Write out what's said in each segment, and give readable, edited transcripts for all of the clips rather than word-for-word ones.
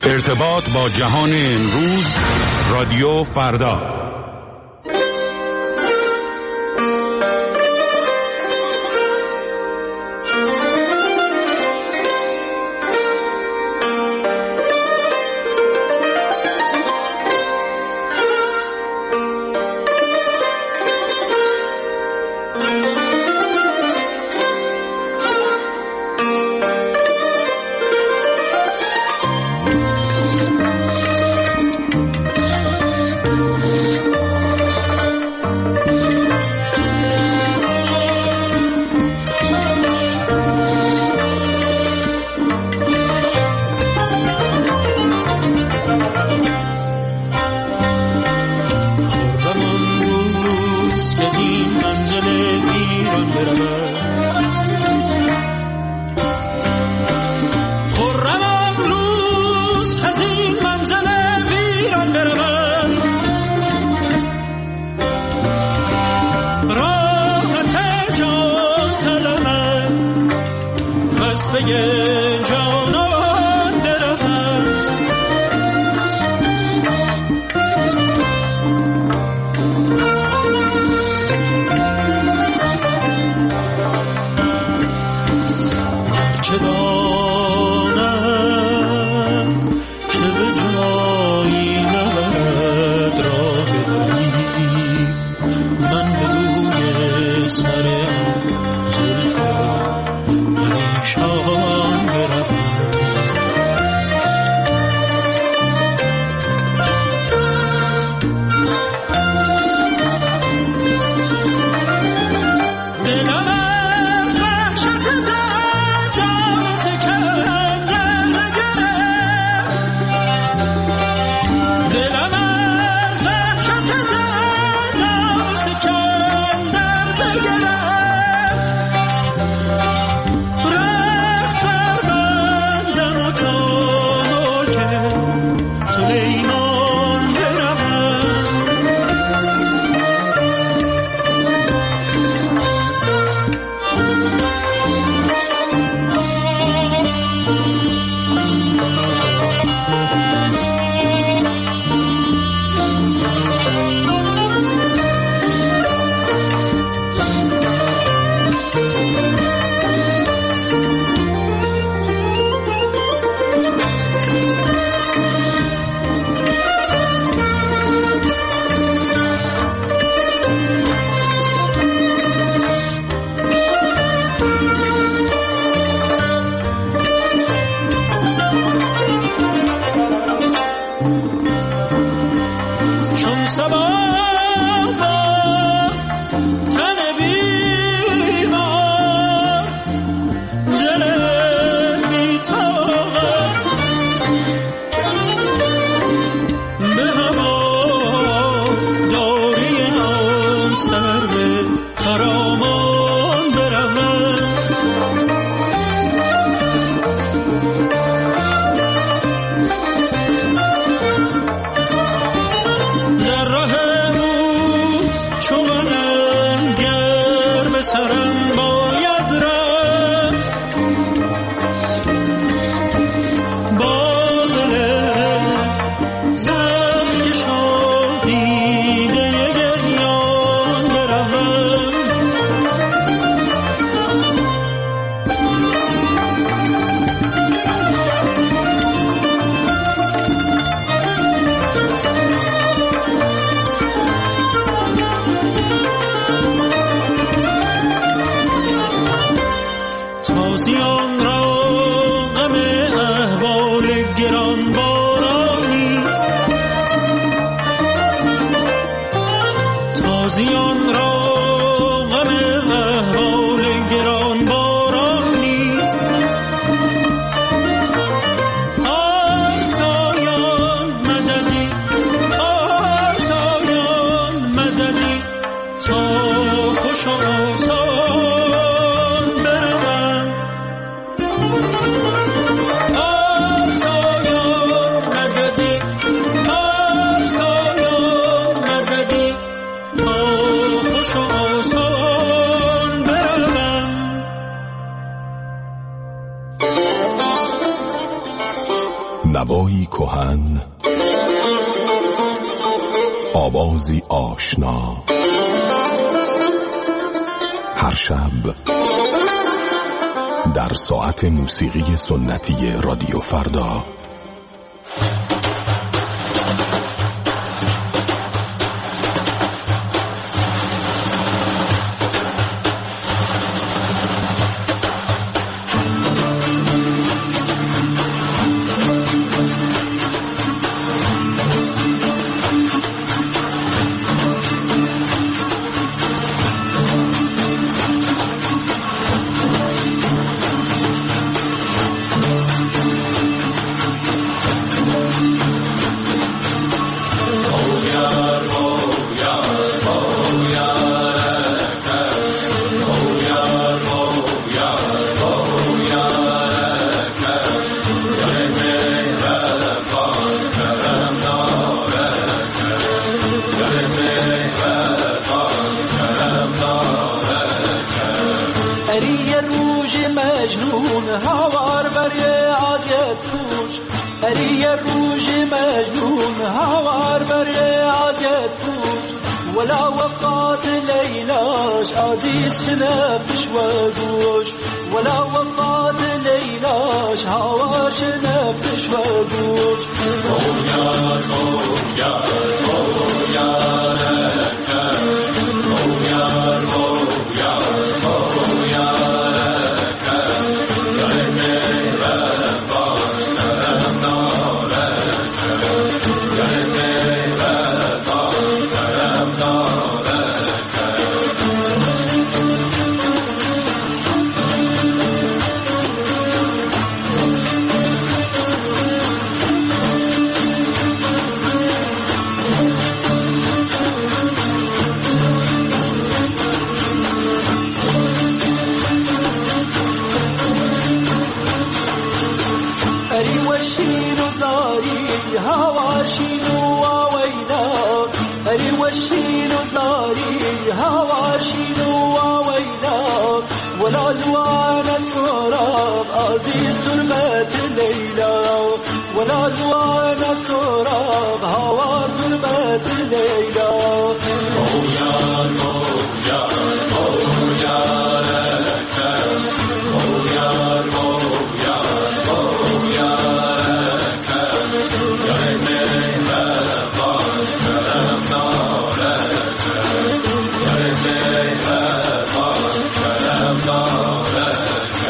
ارتباط با جهان امروز، رادیو فردا. نوایی کهن، آوازی آشنا، هر شب در ساعت موسیقی سنتی رادیو فردا. ولا وفات ليلاش عزيز شنفش وقوش، ولا وفات ليلاش هوا شنفش وقوش. قويار قويار قويار لك، قويار قويار قويار لك، قلبي رفع كرم نارك، قلبي رفع كرم نارك. وشين زاري هواشين وويلا، ولا الوان السراب عزيز تربة الليلة، ولا الوان السراب هوا تربة الليلة. قويار قويار قويار لك، قويار قويار قويار لك، قلبي رفع كرم نارك، قلبي رفع كرم نارك.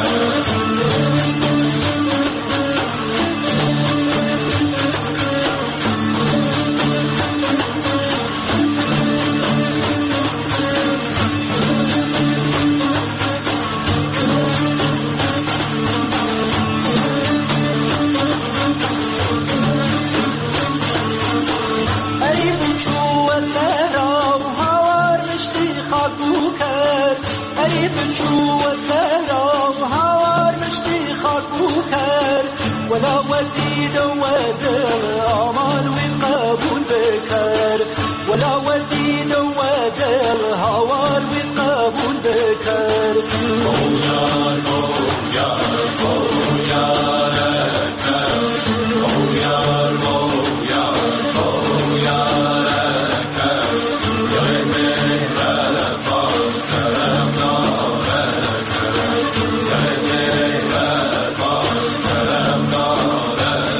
ولا وديد ودر أمان وقبول بكر، ولا وديد ودر هوار وقبول بكر. قويار قويار قويار لك، قويار قويار قويار لك، قلبي رفع كرم نارك، قلبي رفع كرم نارك.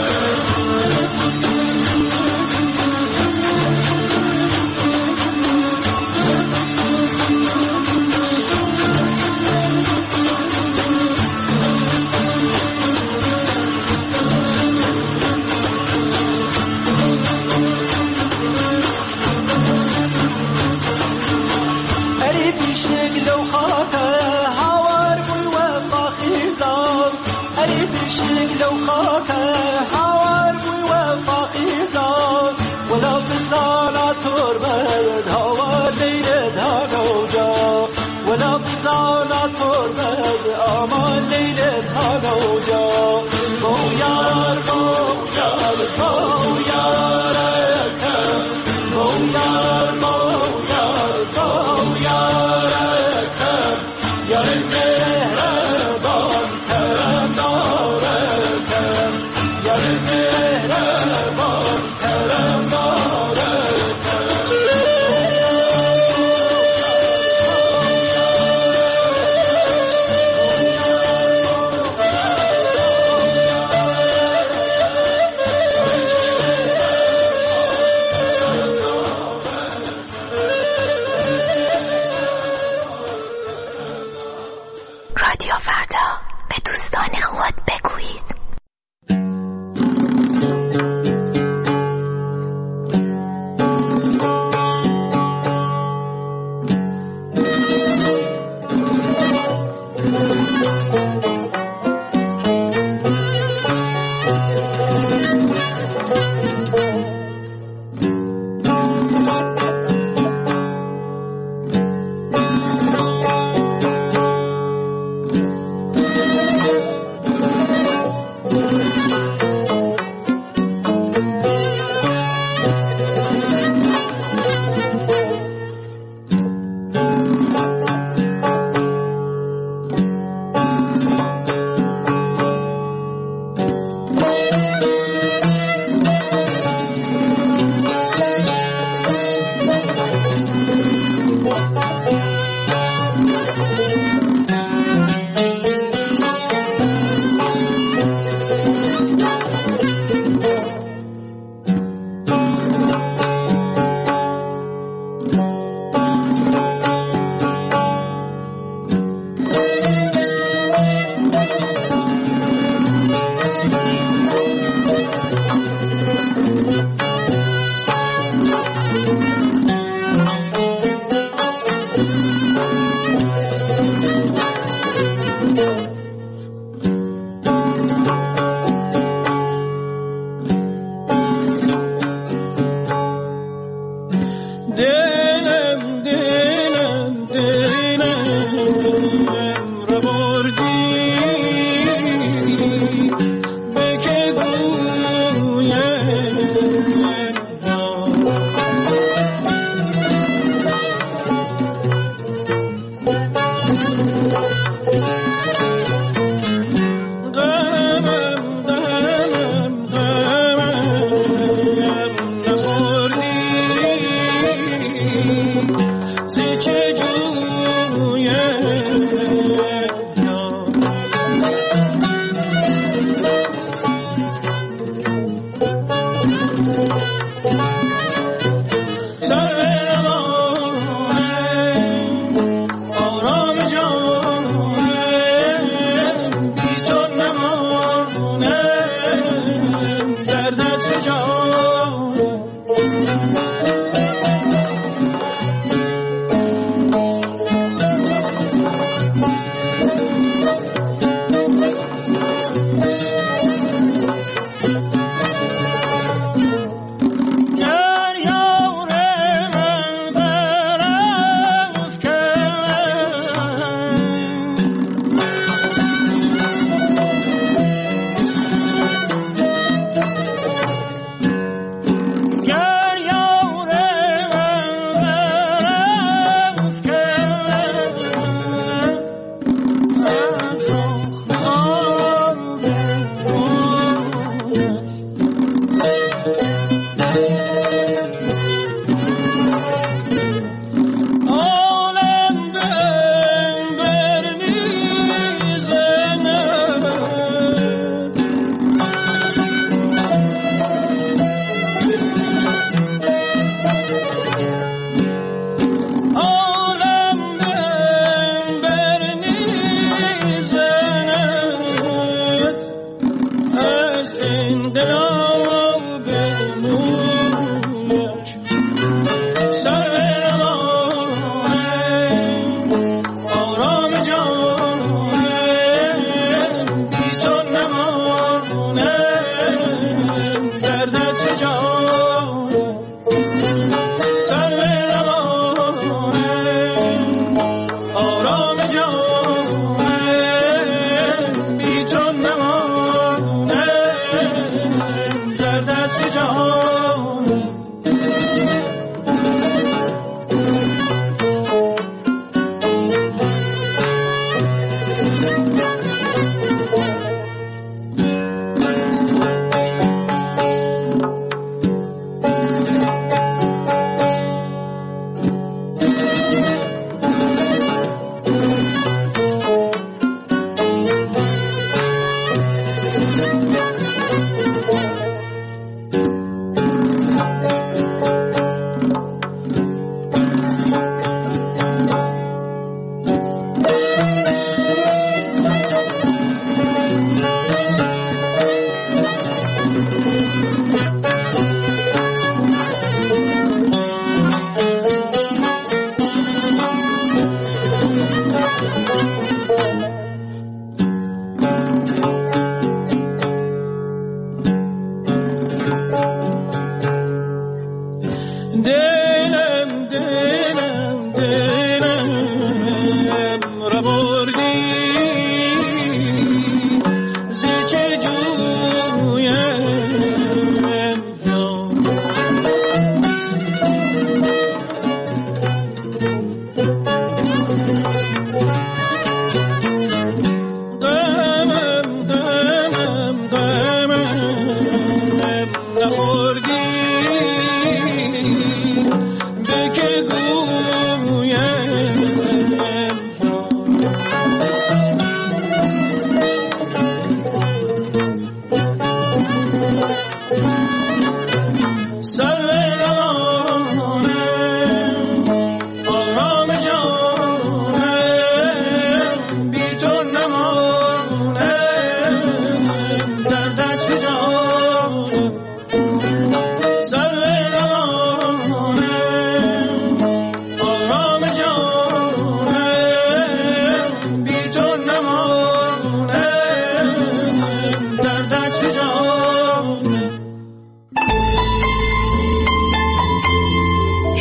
ولا بزانا تربد هوا ليلة هنوجا، ولا بزانا تربد آمان ليلة هنوجا. قويار قويار قويار لك، قويار قويار قويار لك، يا المهربان كرم نارك،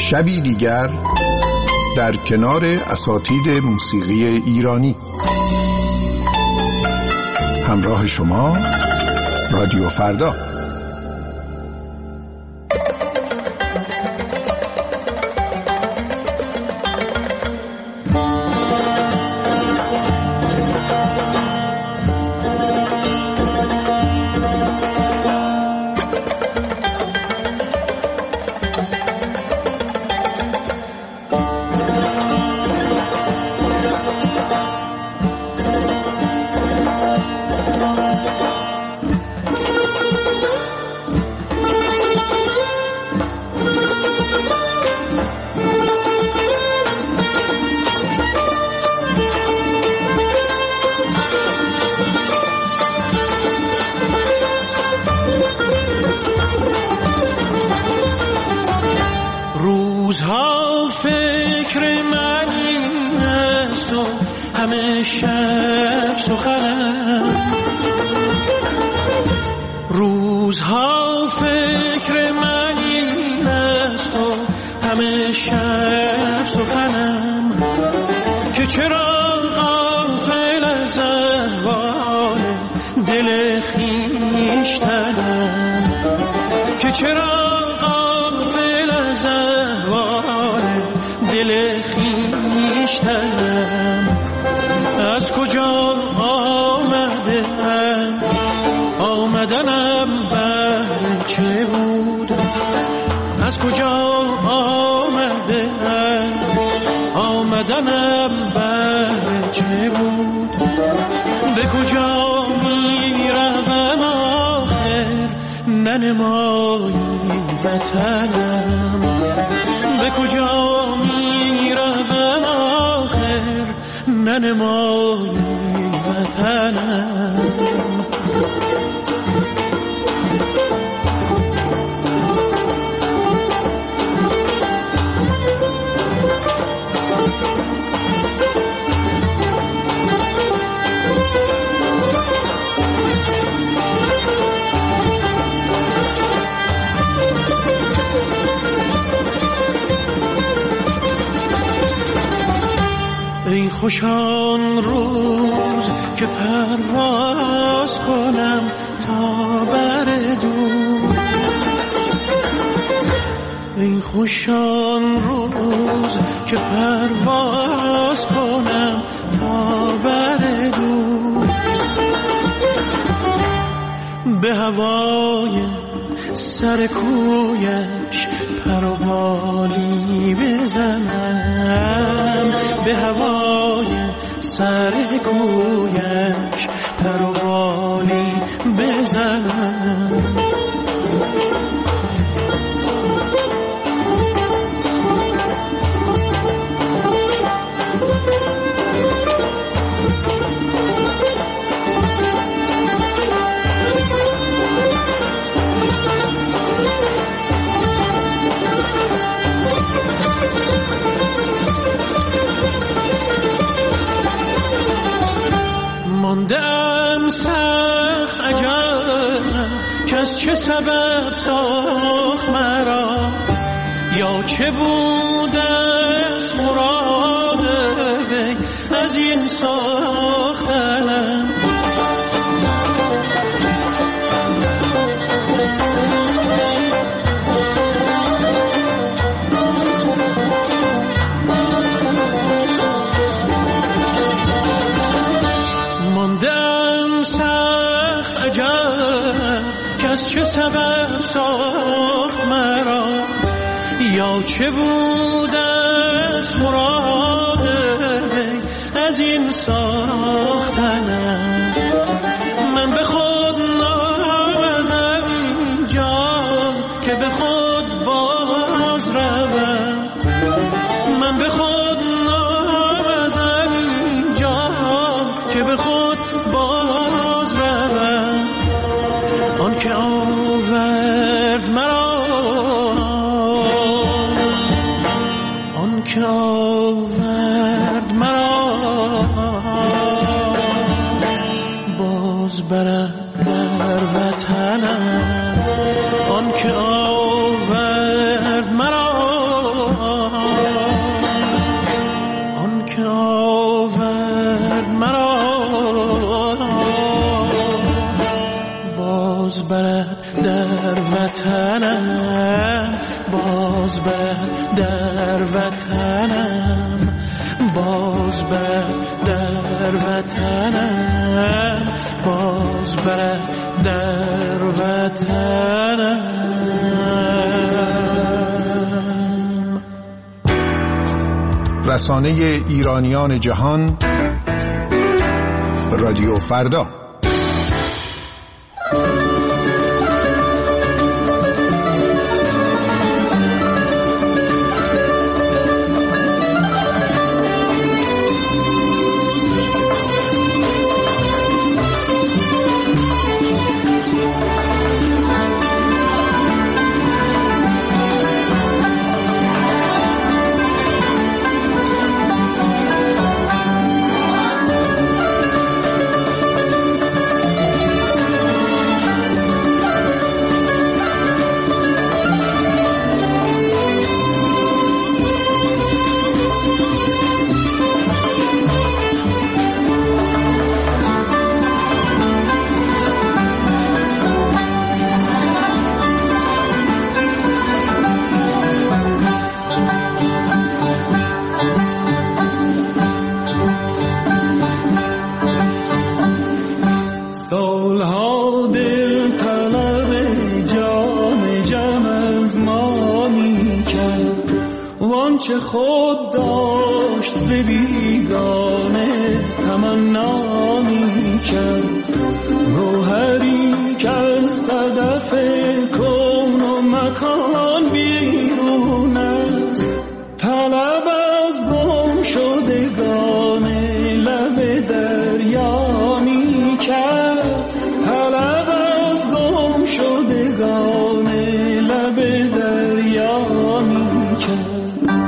شبی دیگر در کنار اساتید موسیقی ایرانی. همراه شما رادیو فردا. روزها فکر من این است و همه شب سخن است. روزها فکر من این است و همه شب سخنم که چرا غافل از احوال دل خویشتنم، که چرا غافل از احوال دل خویشتنم. از کجا آمدم، آمدنم بهر چه بود؟ از کجا آمدم، آمدنم بهر چه بود؟ به کجا می روم آخر ننمایی وطنم؟ به کجا می روم آخر ننمایی وطنم؟ ای خوشان روز که پرواز کنم تا بر دور، ای خوشان روز که پرواز کنم تا بر دور، به هوای سر کویش پر و بالی بزنم، به هوای سر کویش پر و بالی بزنم. ماندم سخت عجب کس چه سبب ساخت مرا، یا چه بود از مراد وی از این ساختنم. چه سبب ساخت مرا، یا چه بود از مراد از این ساختنم؟ من به خود نامدم اینجا که به خود باز روم، من به خود نامدم اینجا که به خود باز روم. آن که آورد مرا، آن که آورد مرا، باز برد در وطنم. آن که آورد مرا، باز برد در وطنم، باز برد در وطنم، باز برد در وطنم، باز برد در وطنم. رسانه ایرانیان جهان، رادیو فردا. چه خود داشت ز بیگانه تمنا می کرد، گوهری که از صدف کون و مکان بیرون است، طلب از گم شدگان لب دریا می کرد، طلب از گم شدگان لب دریا می کرد.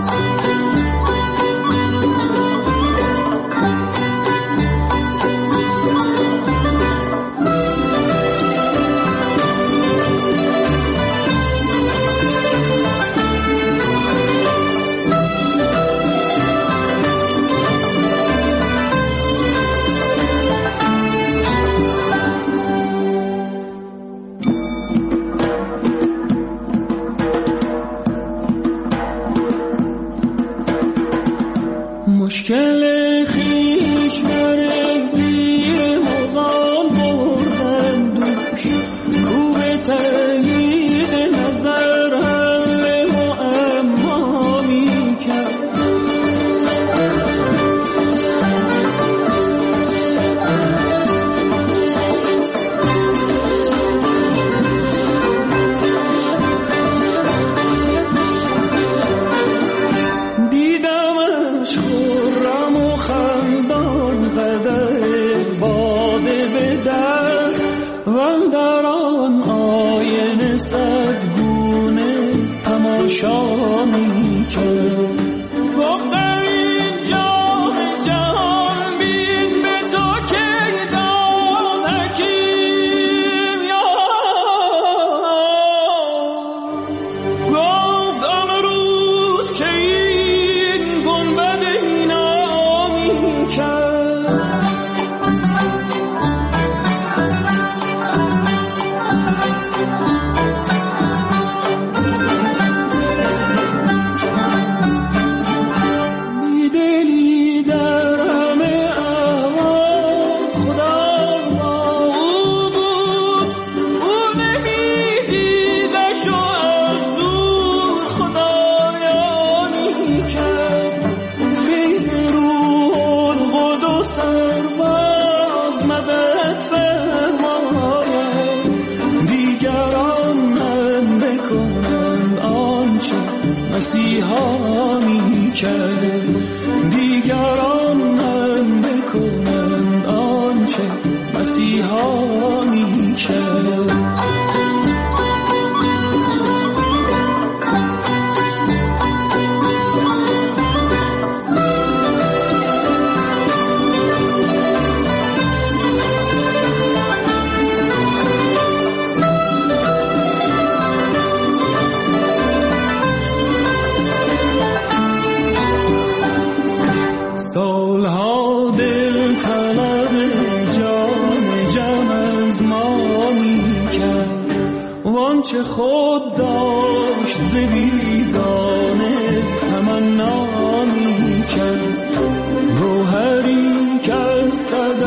مشکل خیش برگ دیر مغان بردم دوش، کو به تأیید نظر حل معما می کرد. دیدمش خرم و خندان قدر باده به دست، و در آن آینه صدگونه تماشا می کرد. گفتم این جام جهان بین به تو که داد حکیم گفت آن روز که این گنبد اینا می کرد. بیدلی در همه احوال خدا با او بود، او نمیدیدش و از دور خدایانی کرد. فیض روح القدس سرباز مدد فرماید، دیگران هم بکنند آنچه مسیحا می کرد، دیگران هم بکنند آنچه مسیحا می کرد. سالها دل طلب جام جم آنچه خود داشت ز بیگانه تمنا می کرد. گوهری که از صد